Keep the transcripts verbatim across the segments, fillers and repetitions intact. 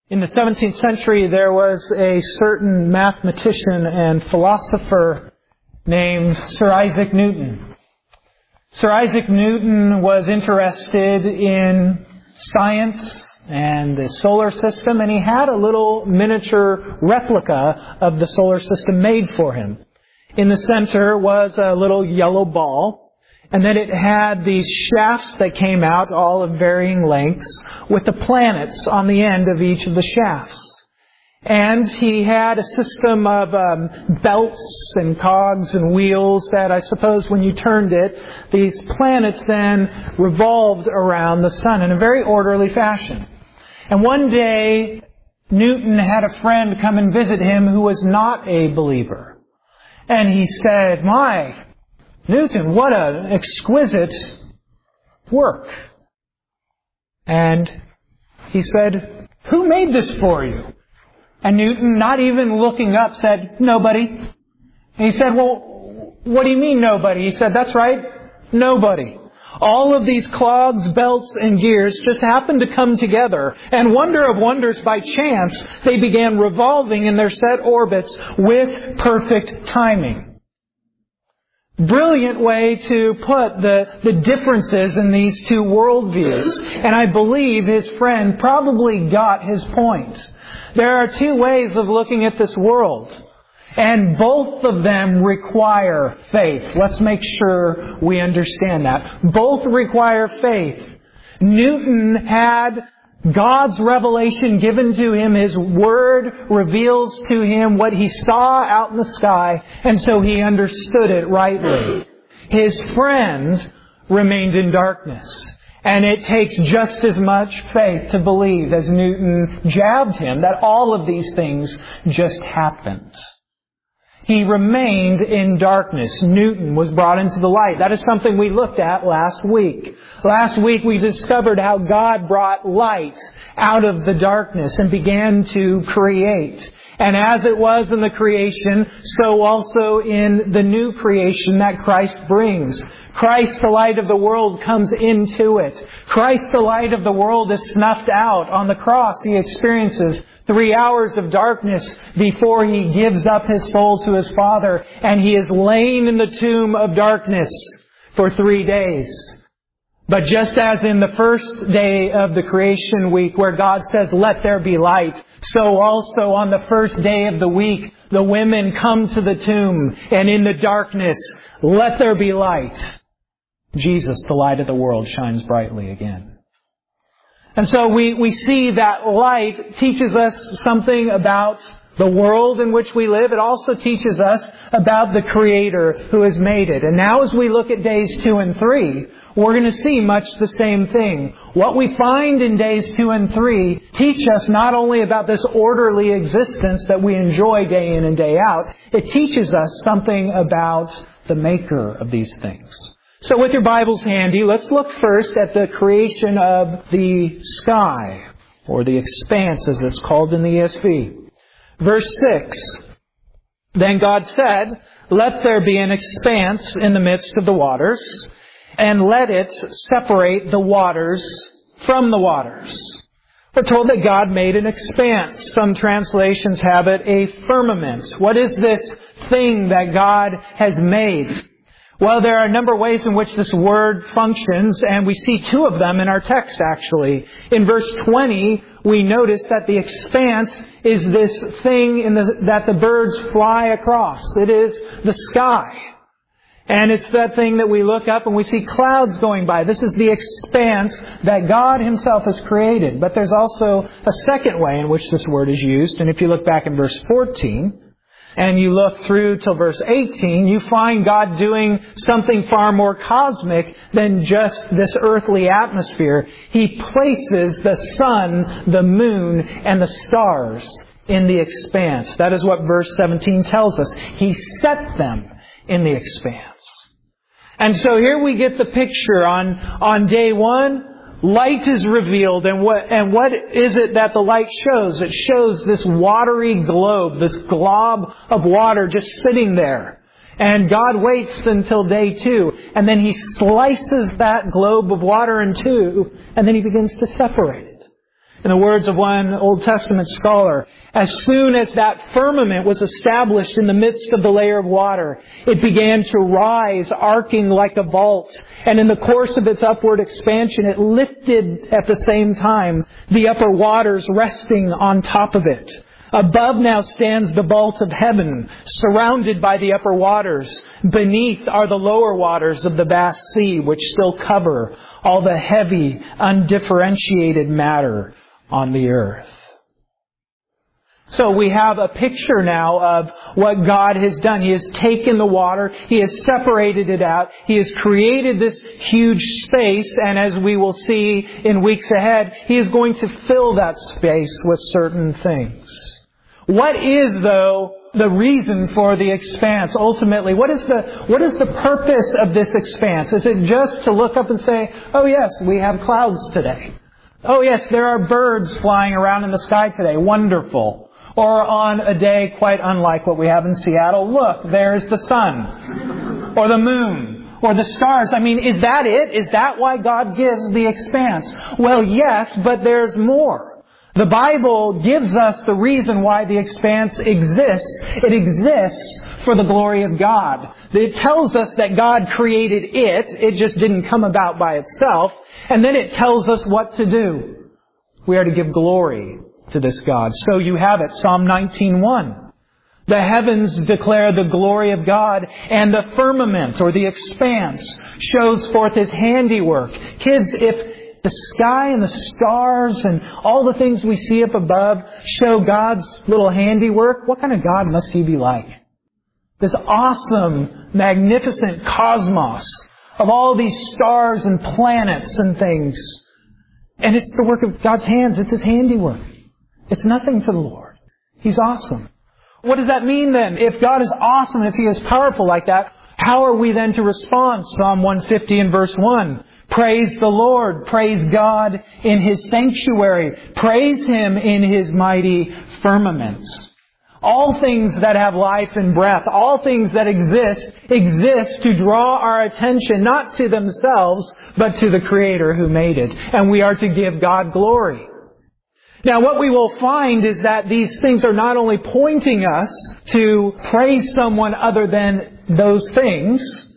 In the seventeenth century, there was a certain mathematician and philosopher named Sir Isaac Newton. Sir Isaac Newton was interested in science and the solar system, and he had a little miniature replica of the solar system made for him. In the center was a little yellow ball, and then it had these shafts that came out, all of varying lengths, with the planets on the end of each of the shafts. And he had a system of um, belts and cogs and wheels that I suppose when you turned it, these planets then revolved around the sun in a very orderly fashion. And one day, Newton had a friend come and visit him who was not a believer. And he said, "My, Newton, what an exquisite work." And he said, "Who made this for you?" And Newton, not even looking up, said, "Nobody." And he said, "Well, what do you mean nobody?" He said, "That's right, nobody. All of these clogs, belts, and gears just happened to come together. And wonder of wonders, by chance, they began revolving in their set orbits with perfect timing." Brilliant way to put the, the differences in these two worldviews. And I believe his friend probably got his point. There are two ways of looking at this world. And both of them require faith. Let's make sure we understand that. Both require faith. Newton had God's revelation given to him. His Word reveals to him what he saw out in the sky, and so he understood it rightly. His friend remained in darkness. And it takes just as much faith to believe as Newton jabbed him that all of these things just happened. He remained in darkness. Newton was brought into the light. That is something we looked at last week. Last week we discovered how God brought light out of the darkness and began to create. And as it was in the creation, so also in the new creation that Christ brings. Christ, the light of the world, comes into it. Christ, the light of the world, is snuffed out. On the cross, He experiences three hours of darkness before He gives up His soul to His Father. And He is lain in the tomb of darkness for three days. But just as in the first day of the creation week where God says, "Let there be light," so also on the first day of the week, the women come to the tomb, and in the darkness, "Let there be light." Jesus, the light of the world, shines brightly again. And so we, we see that light teaches us something about the world in which we live. It also teaches us about the Creator who has made it. And now as we look at days two and three, we're going to see much the same thing. What we find in days two and three teach us not only about this orderly existence that we enjoy day in and day out, it teaches us something about the Maker of these things. So with your Bibles handy, let's look first at the creation of the sky, or the expanse as it's called in the E S V. Verse six, "Then God said, 'Let there be an expanse in the midst of the waters, and let it separate the waters from the waters.'" We're told that God made an expanse. Some translations have it a firmament. What is this thing that God has made? Well, there are a number of ways in which this word functions, and we see two of them in our text, actually. In verse twenty, we notice that the expanse is this thing in the, that the birds fly across. It is the sky. And it's that thing that we look up and we see clouds going by. This is the expanse that God Himself has created. But there's also a second way in which this word is used. And if you look back in verse fourteen, and you look through till verse eighteen, you find God doing something far more cosmic than just this earthly atmosphere. He places the sun, the moon, and the stars in the expanse. That is what verse seventeen tells us. He set them in the expanse. And so here we get the picture. On, on day one, light is revealed, and what and what is it that the light shows? It shows this watery globe, this glob of water just sitting there. And God waits until day two, and then He slices that globe of water in two, and then He begins to separate it. In the words of one Old Testament scholar, as soon as that firmament was established in the midst of the layer of water, it began to rise, arcing like a vault. And in the course of its upward expansion, it lifted at the same time the upper waters resting on top of it. Above now stands the vault of heaven, surrounded by the upper waters. Beneath are the lower waters of the vast sea, which still cover all the heavy, undifferentiated matter on the earth. So we have a picture now of what God has done. He has taken the water, He has separated it out, He has created this huge space, and as we will see in weeks ahead, He is going to fill that space with certain things. What is, though, the reason for the expanse ultimately? What is the what is the purpose of this expanse? Is it just to look up and say, oh yes, we have clouds today. Oh yes, there are birds flying around in the sky today. Wonderful. Or on a day quite unlike what we have in Seattle, look, there's the sun. Or the moon. Or the stars. I mean, is that it? Is that why God gives the expanse? Well, yes, but there's more. The Bible gives us the reason why the expanse exists. It exists for the glory of God. It tells us that God created it. It just didn't come about by itself. And then it tells us what to do. We are to give glory to this God. So you have it, Psalm nineteen one. The heavens declare the glory of God, and the firmament, or the expanse, shows forth His handiwork. Kids, if the sky and the stars and all the things we see up above show God's little handiwork, what kind of God must He be like? This awesome, magnificent cosmos of all these stars and planets and things. And it's the work of God's hands. It's His handiwork. It's nothing to the Lord. He's awesome. What does that mean then? If God is awesome, if He is powerful like that, how are we then to respond? Psalm one fifty and verse one. Praise the Lord. Praise God in His sanctuary. Praise Him in His mighty firmament. All things that have life and breath, all things that exist, exist to draw our attention not to themselves, but to the Creator who made it. And we are to give God glory. Now, what we will find is that these things are not only pointing us to praise someone other than those things,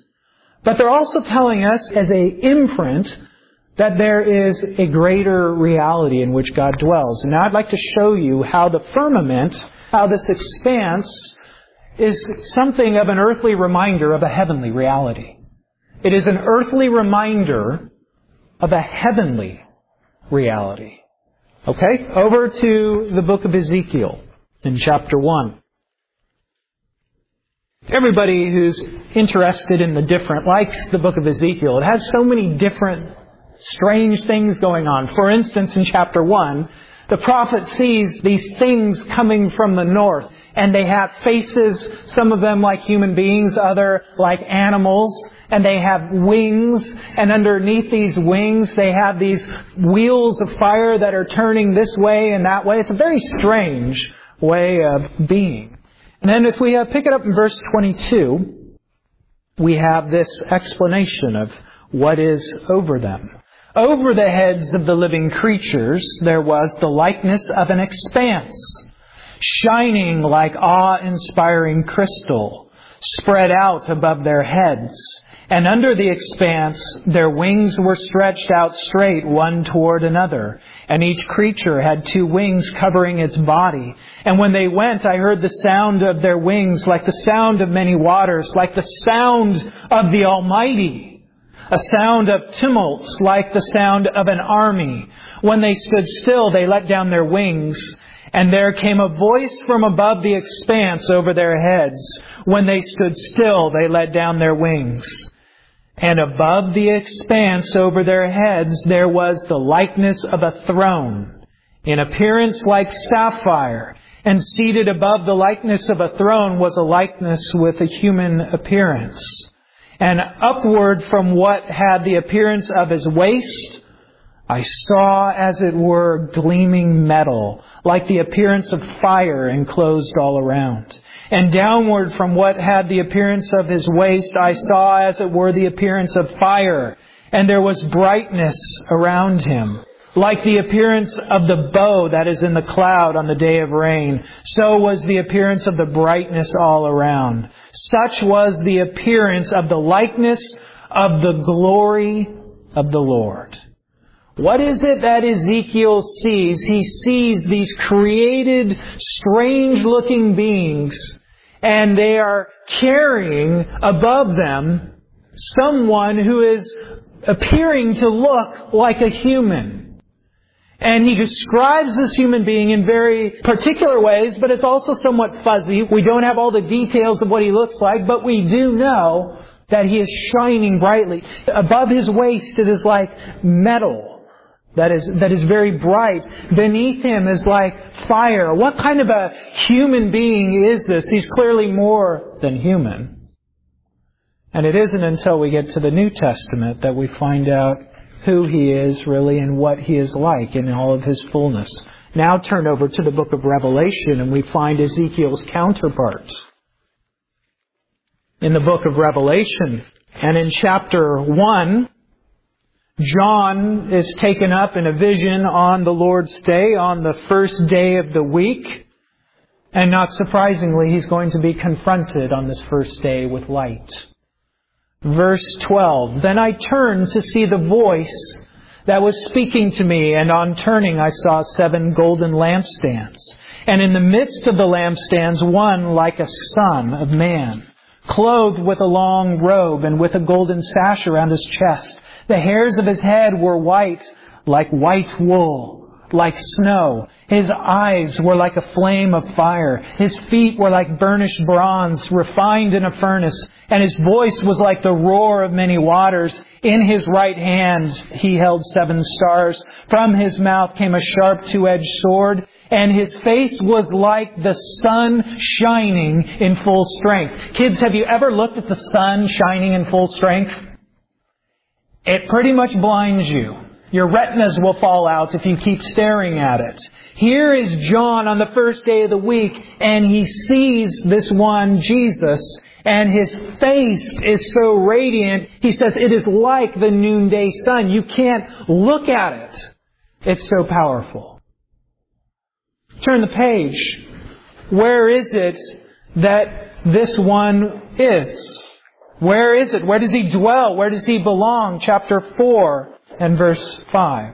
but they're also telling us as an imprint that there is a greater reality in which God dwells. And now I'd like to show you how the firmament, how this expanse, is something of an earthly reminder of a heavenly reality. It is an earthly reminder of a heavenly reality. Okay, over to the book of Ezekiel in chapter one. Everybody who's interested in the different likes the book of Ezekiel. It has so many different strange things going on. For instance, in chapter one, the prophet sees these things coming from the north, and they have faces, some of them like human beings, other like animals. And they have wings, and underneath these wings they have these wheels of fire that are turning this way and that way. It's a very strange way of being. And then if we uh, pick it up in verse twenty-two, we have this explanation of what is over them. Over the heads of the living creatures there was the likeness of an expanse, shining like awe-inspiring crystal, spread out above their heads. And under the expanse, their wings were stretched out straight one toward another. And each creature had two wings covering its body. And when they went, I heard the sound of their wings like the sound of many waters, like the sound of the Almighty. A sound of tumults like the sound of an army. When they stood still, they let down their wings. And there came a voice from above the expanse over their heads. When they stood still, they let down their wings. And above the expanse over their heads there was the likeness of a throne, in appearance like sapphire, and seated above the likeness of a throne was a likeness with a human appearance. And upward from what had the appearance of his waist, I saw, as it were, gleaming metal, like the appearance of fire enclosed all around. And downward from what had the appearance of his waist, I saw, as it were, the appearance of fire. And there was brightness around him, Like the appearance of the bow that is in the cloud on the day of rain, so was the appearance of the brightness all around. Such was the appearance of the likeness of the glory of the Lord. What is it that Ezekiel sees? He sees these created, strange-looking beings, and they are carrying above them someone who is appearing to look like a human. And he describes this human being in very particular ways, but it's also somewhat fuzzy. We don't have all the details of what he looks like, but we do know that he is shining brightly. Above his waist, it is like metal. That is, that is very bright. Beneath him is like fire. What kind of a human being is this? He's clearly more than human. And it isn't until we get to the New Testament that we find out who he is really and what he is like in all of his fullness. Now turn over to the book of Revelation and we find Ezekiel's counterpart. In the book of Revelation and in chapter one, John is taken up in a vision on the Lord's Day, on the first day of the week. And not surprisingly, he's going to be confronted on this first day with light. Verse twelve, Then I turned to see the voice that was speaking to me, and on turning I saw seven golden lampstands. And in the midst of the lampstands, one like a son of man, clothed with a long robe and with a golden sash around his chest. The hairs of his head were white, like white wool, like snow. His eyes were like a flame of fire. His feet were like burnished bronze, refined in a furnace. And his voice was like the roar of many waters. In his right hand he held seven stars. From his mouth came a sharp two-edged sword. And his face was like the sun shining in full strength. Kids, have you ever looked at the sun shining in full strength? It pretty much blinds you. Your retinas will fall out if you keep staring at it. Here is John on the first day of the week, and he sees this one, Jesus, and his face is so radiant. He says it is like the noonday sun. You can't look at it. It's so powerful. Turn the page. Where is it that this one is? Where is it? Where does he dwell? Where does he belong? Chapter four and verse five.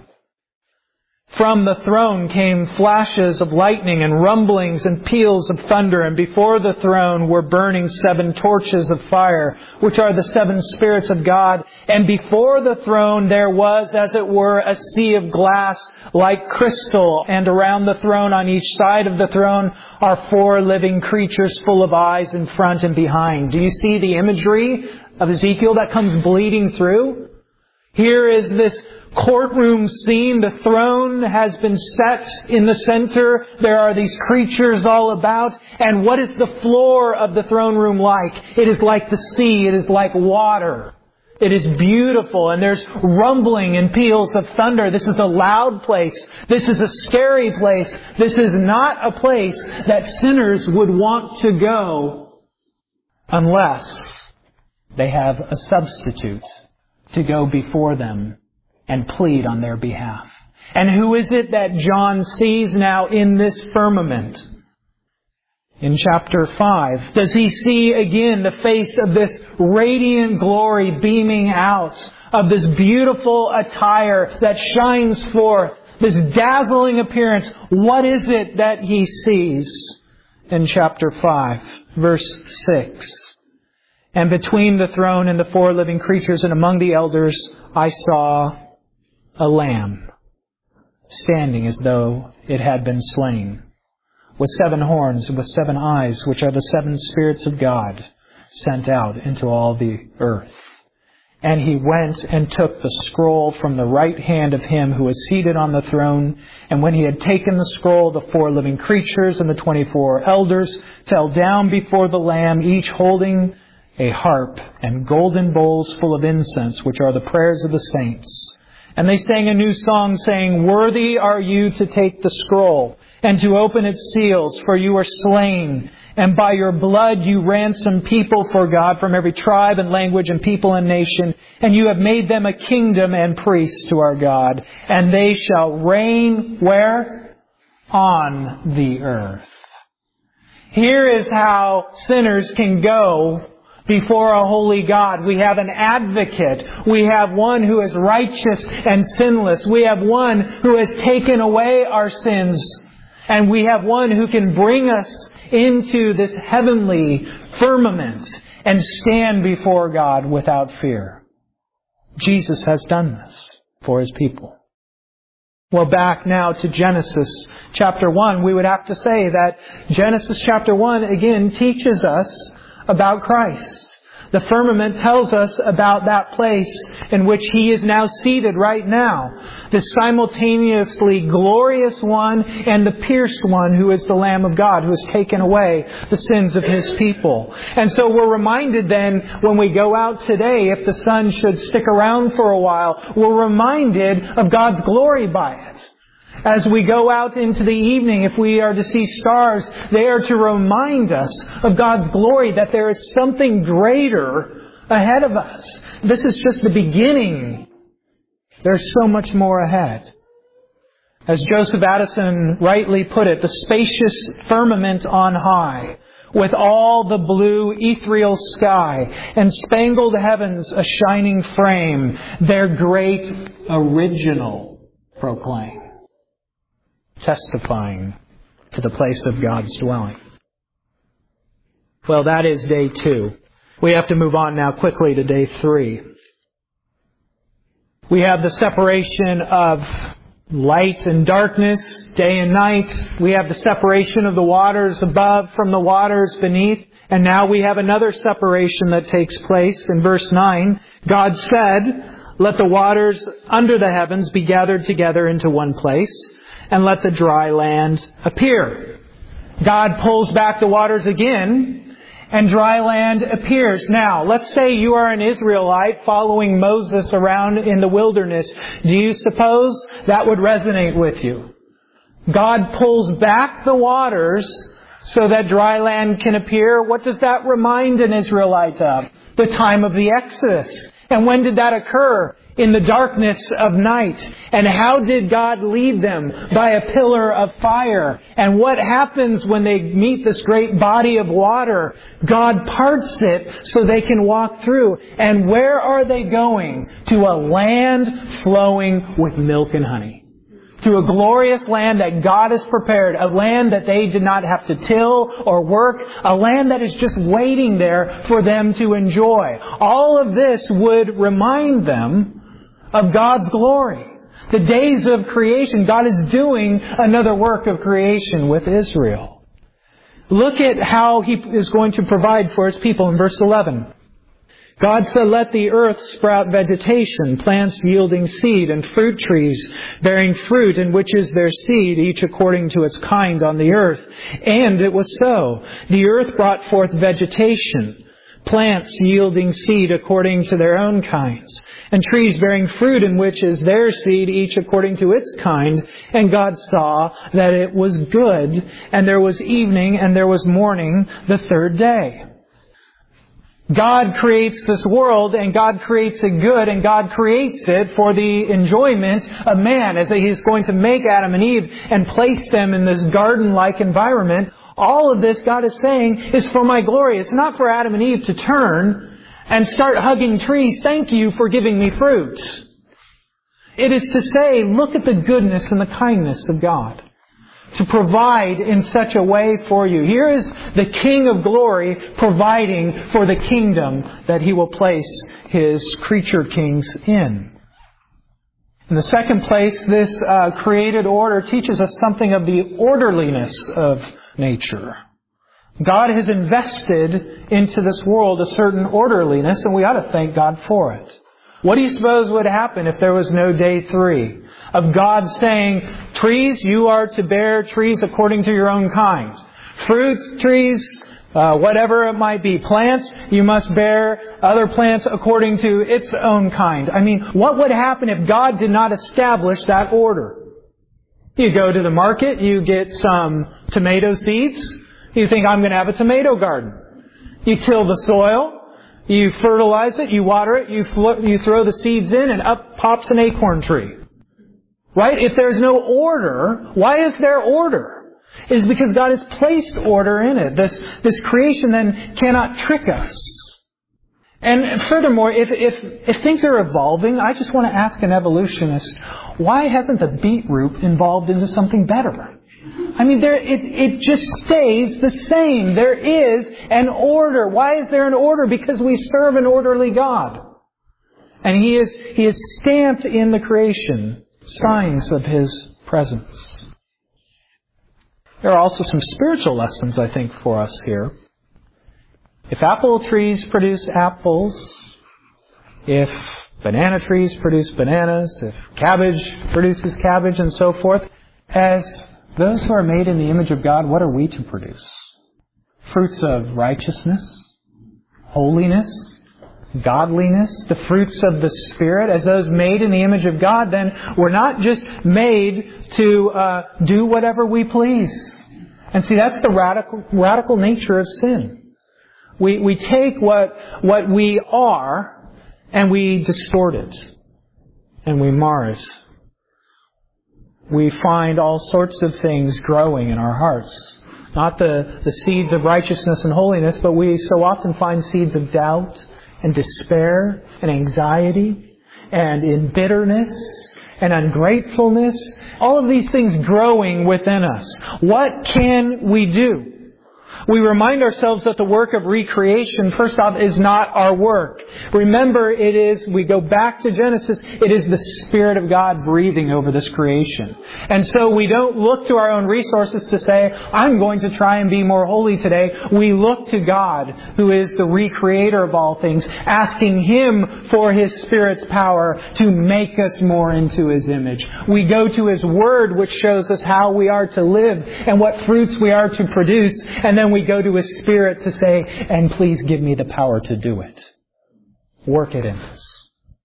From the throne came flashes of lightning and rumblings and peals of thunder, and before the throne were burning seven torches of fire, which are the seven spirits of God. And before the throne there was, as it were, a sea of glass like crystal, and around the throne on each side of the throne are four living creatures full of eyes in front and behind. Do you see the imagery of Ezekiel that comes bleeding through? Here is this courtroom scene. The throne has been set in the center. There are these creatures all about. And what is the floor of the throne room like? It is like the sea. It is like water. It is beautiful. And there's rumbling and peals of thunder. This is a loud place. This is a scary place. This is not a place that sinners would want to go unless they have a substitute to go before them and plead on their behalf. And who is it that John sees now in this firmament? In chapter five, does he see again the face of this radiant glory beaming out, of this beautiful attire that shines forth, this dazzling appearance? What is it that he sees? In chapter five, verse six. And between the throne and the four living creatures and among the elders, I saw a lamb standing as though it had been slain, with seven horns and with seven eyes, which are the seven spirits of God sent out into all the earth. And he went and took the scroll from the right hand of him who was seated on the throne. And when he had taken the scroll, the four living creatures and the twenty-four elders fell down before the Lamb, each holding a harp and golden bowls full of incense, which are the prayers of the saints. And they sang a new song saying, "Worthy are you to take the scroll and to open its seals, for you are slain. And by your blood you ransomed people for God from every tribe and language and people and nation. And you have made them a kingdom and priests to our God. And they shall reign," where? On the earth. Here is how sinners can go before a holy God. We have an advocate. We have one who is righteous and sinless. We have one who has taken away our sins. And we have one who can bring us into this heavenly firmament and stand before God without fear. Jesus has done this for His people. Well, back now to Genesis chapter one, we would have to say that Genesis chapter one again teaches us about Christ. The firmament tells us about that place in which He is now seated right now. The simultaneously glorious one and the pierced one who is the Lamb of God, who has taken away the sins of His people. And so we're reminded then when we go out today, if the sun should stick around for a while, we're reminded of God's glory by it. As we go out into the evening, if we are to see stars, they are to remind us of God's glory, that there is something greater ahead of us. This is just the beginning. There's so much more ahead. As Joseph Addison rightly put it, the spacious firmament on high, with all the blue ethereal sky and spangled heavens a shining frame, their great original proclaim, testifying to the place of God's dwelling. Well, that is day two. We have to move on now quickly to day three. We have the separation of light and darkness, day and night. We have the separation of the waters above from the waters beneath. And now we have another separation that takes place. In verse nine, God said, "Let the waters under the heavens be gathered together into one place, and let the dry land appear." God pulls back the waters again, and dry land appears. Now, let's say you are an Israelite following Moses around in the wilderness. Do you suppose that would resonate with you? God pulls back the waters so that dry land can appear. What does that remind an Israelite of? The time of the Exodus. And when did that occur? In the darkness of night. And how did God lead them? By a pillar of fire. And what happens when they meet this great body of water? God parts it so they can walk through. And where are they going? To a land flowing with milk and honey. To a glorious land that God has prepared. A land that they did not have to till or work. A land that is just waiting there for them to enjoy. All of this would remind them of God's glory. The days of creation. God is doing another work of creation with Israel. Look at how He is going to provide for His people in verse eleven. God said, "Let the earth sprout vegetation, plants yielding seed, and fruit trees bearing fruit, in which is their seed, each according to its kind on the earth." And it was so. The earth brought forth vegetation, plants yielding seed according to their own kinds, and trees bearing fruit, in which is their seed, each according to its kind. And God saw that it was good, and there was evening, and there was morning, the third day. God creates this world, and God creates it good, and God creates it for the enjoyment of man, as He is going to make Adam and Eve and place them in this garden-like environment. All of this, God is saying, is for my glory. It's not for Adam and Eve to turn and start hugging trees. Thank you for giving me fruit. It is to say, look at the goodness and the kindness of God, to provide in such a way for you. Here is the King of glory providing for the kingdom that He will place His creature kings in. In the second place, this uh, created order teaches us something of the orderliness of nature. God has invested into this world a certain orderliness, and we ought to thank God for it. What do you suppose would happen if there was no day three? Of God saying, trees, you are to bear trees according to your own kind. Fruit trees, Uh, whatever it might be. Plants, you must bear other plants according to its own kind. I mean, what would happen if God did not establish that order? You go to the market, you get some tomato seeds. You think, I'm going to have a tomato garden. You till the soil, you fertilize it, you water it, you, flo- you throw the seeds in, and up pops an acorn tree. Right? If there's no order, why is there order? Is because God has placed order in it. This, this creation then cannot trick us. And furthermore, if, if, if things are evolving, I just want to ask an evolutionist, why hasn't the beetroot evolved into something better? I mean, there, it, it just stays the same. There is an order. Why is there an order? Because we serve an orderly God. And He is, He is stamped in the creation signs of His presence. There are also some spiritual lessons, I think, for us here. If apple trees produce apples, if banana trees produce bananas, if cabbage produces cabbage, and so forth, as those who are made in the image of God, what are we to produce? Fruits of righteousness, holiness, godliness, the fruits of the Spirit. As those made in the image of God, then we're not just made to uh, do whatever we please. And see, that's the radical radical nature of sin. We we take what what we are and we distort it. And we mar it. We find all sorts of things growing in our hearts. Not the, the seeds of righteousness and holiness, but we so often find seeds of doubt and despair and anxiety and in bitterness and ungratefulness. All of these things growing within us. What can we do? We remind ourselves that the work of recreation, first off, is not our work. Remember, it is, we go back to Genesis, it is the Spirit of God breathing over this creation. And so we don't look to our own resources to say, I'm going to try and be more holy today. We look to God, who is the recreator of all things, asking Him for His Spirit's power to make us more into His image. We go to His Word, which shows us how we are to live and what fruits we are to produce. And then we go to His Spirit to say, and please give me the power to do it. Work it in us.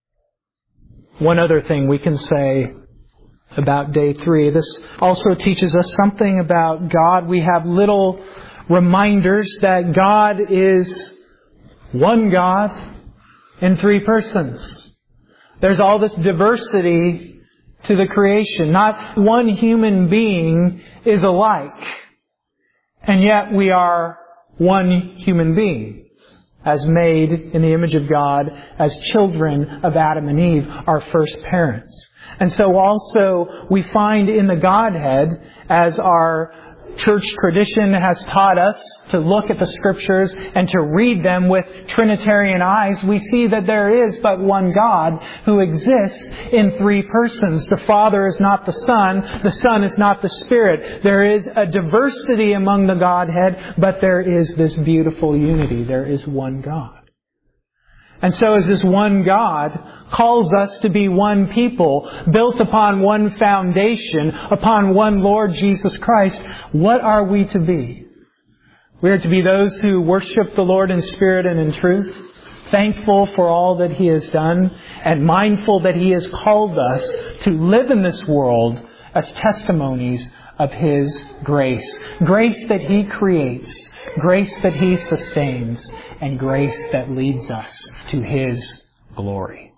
One other thing we can say about day three. This also teaches us something about God. We have little reminders that God is one God in three persons. There's all this diversity to the creation. Not one human being is alike. And yet we are one human being, as made in the image of God, as children of Adam and Eve, our first parents. And so also we find in the Godhead, as our church tradition has taught us to look at the Scriptures and to read them with Trinitarian eyes, we see that there is but one God who exists in three persons. The Father is not the Son, the Son is not the Spirit. There is a diversity among the Godhead, but there is this beautiful unity. There is one God. And so as this one God calls us to be one people, built upon one foundation, upon one Lord Jesus Christ, what are we to be? We are to be those who worship the Lord in spirit and in truth, thankful for all that He has done, and mindful that He has called us to live in this world as testimonies of His grace. Grace that He creates, grace that He sustains, and grace that leads us to His glory.